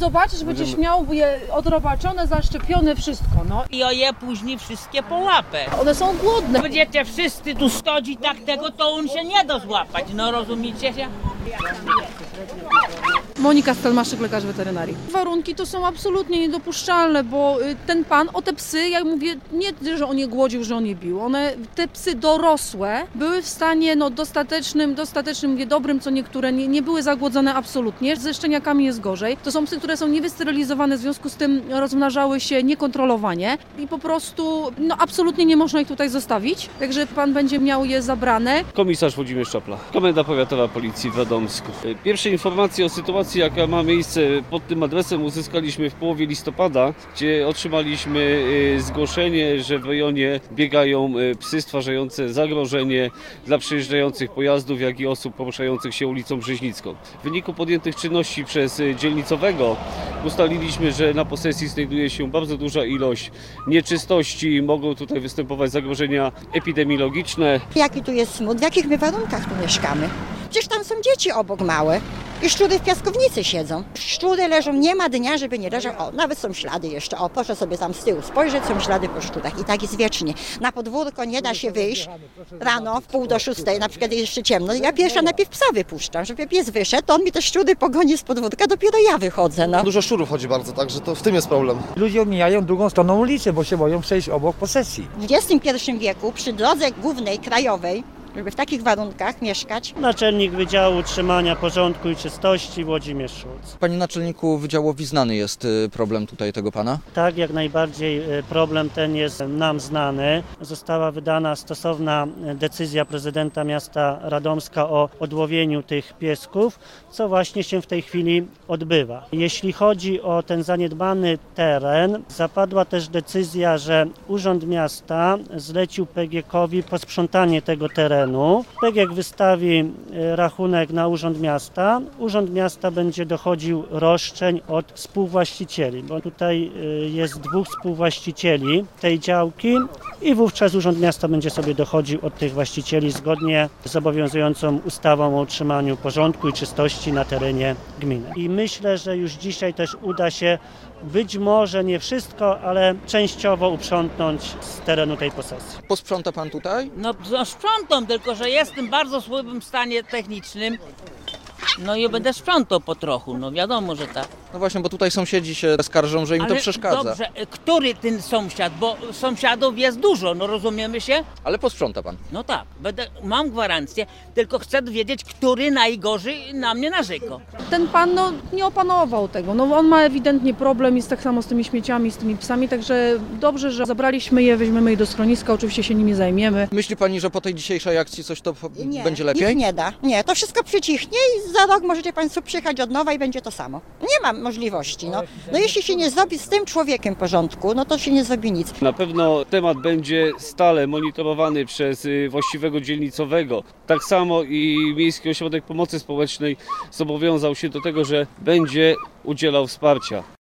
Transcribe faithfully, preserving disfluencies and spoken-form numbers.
zobaczysz, będziesz miał je odrobaczone, zaszczepione, wszystko, no. I o je później wszystkie połapę. One są głodne. Będziecie wszyscy tu stodzić tak tego, to on się nie da złapać, no rozumiecie się? Monika Stelmaszyk, lekarz weterynarii. Warunki to są absolutnie niedopuszczalne, bo ten pan o te psy, jak mówię, nie, że on je głodził, że on je bił. One, te psy dorosłe, były w stanie no, dostatecznym, dostatecznym, mówię, dobrym, co niektóre nie, nie były zagłodzone absolutnie. Ze szczeniakami jest gorzej. To są psy, które są niewysterylizowane, w związku z tym rozmnażały się niekontrolowanie i po prostu no, absolutnie nie można ich tutaj zostawić. Także pan będzie miał je zabrane. Komisarz Włodzimierz Czapla, Komenda Powiatowa Policji w Radomsku. Pierwsze informacje o sytuacji, jaka ma miejsce pod tym adresem, uzyskaliśmy w połowie listopada, gdzie otrzymaliśmy zgłoszenie, że w rejonie biegają psy stwarzające zagrożenie dla przejeżdżających pojazdów, jak i osób poruszających się ulicą Brzeźnicką. W wyniku podjętych czynności przez dzielnicowego ustaliliśmy, że na posesji znajduje się bardzo duża ilość nieczystości, mogą tutaj występować zagrożenia epidemiologiczne. Jaki tu jest smut, w jakich my warunkach tu mieszkamy? Przecież tam są dzieci obok małe i szczury w piaskownicy siedzą. Szczury leżą, nie ma dnia, żeby nie leżał. O, nawet są ślady jeszcze. O, proszę sobie tam z tyłu spojrzeć, są ślady po szczurach. I tak jest wiecznie. Na podwórko nie da się wyjść rano w pół do szóstej, na przykład jest jeszcze ciemno. Ja pierwsza najpierw psa wypuszczam, żeby pies wyszedł, to on mi te szczury pogoni z podwórka, dopiero ja wychodzę. No. Dużo szczurów chodzi bardzo, także to w tym jest problem. Ludzie omijają drugą stroną ulicy, bo się boją przejść obok posesji. W dwudziestym pierwszym wieku przy drodze głównej, krajowej, żeby w takich warunkach mieszkać. Naczelnik Wydziału Utrzymania Porządku i Czystości Włodzimierz Szulc. Panie naczelniku wydziałowi, znany jest problem tutaj tego pana? Tak, jak najbardziej problem ten jest nam znany. Została wydana stosowna decyzja prezydenta miasta Radomska o odłowieniu tych piesków, co właśnie się w tej chwili odbywa. Jeśli chodzi o ten zaniedbany teren, zapadła też decyzja, że Urząd Miasta zlecił P G K-owi posprzątanie tego terenu. P G K wystawi rachunek na Urząd Miasta. Urząd Miasta będzie dochodził roszczeń od współwłaścicieli, bo tutaj jest dwóch współwłaścicieli tej działki i wówczas Urząd Miasta będzie sobie dochodził od tych właścicieli zgodnie z obowiązującą ustawą o utrzymaniu porządku i czystości na terenie gminy. I myślę, że już dzisiaj też uda się być może nie wszystko, ale częściowo uprzątnąć z terenu tej posesji. Posprząta pan tutaj? No, no sprzątam, tylko że jestem w bardzo słabym stanie technicznym. No i będę sprzątał po trochu, no wiadomo, że tak. No właśnie, bo tutaj sąsiedzi się skarżą, że im Ale to przeszkadza. Dobrze, który ten sąsiad, bo sąsiadów jest dużo, no rozumiemy się? Ale posprząta pan? No tak, będę, mam gwarancję, tylko chcę wiedzieć, który najgorzej na mnie narzeka. Ten pan no, nie opanował tego, no on ma ewidentnie problem, jest tak samo z tymi śmieciami, z tymi psami, także dobrze, że zabraliśmy je, weźmiemy je do schroniska, oczywiście się nimi zajmiemy. Myśli pani, że po tej dzisiejszej akcji coś to Nie, będzie lepiej? Nic nie da. Nie, to wszystko przycichnie i za rok możecie państwo przyjechać od nowa i będzie to samo. Nie ma możliwości. No, no jeśli się nie zrobi z tym człowiekiem porządku, no to się nie zrobi nic. Na pewno temat będzie stale monitorowany przez właściwego dzielnicowego. Tak samo i Miejski Ośrodek Pomocy Społecznej zobowiązał się do tego, że będzie udzielał wsparcia.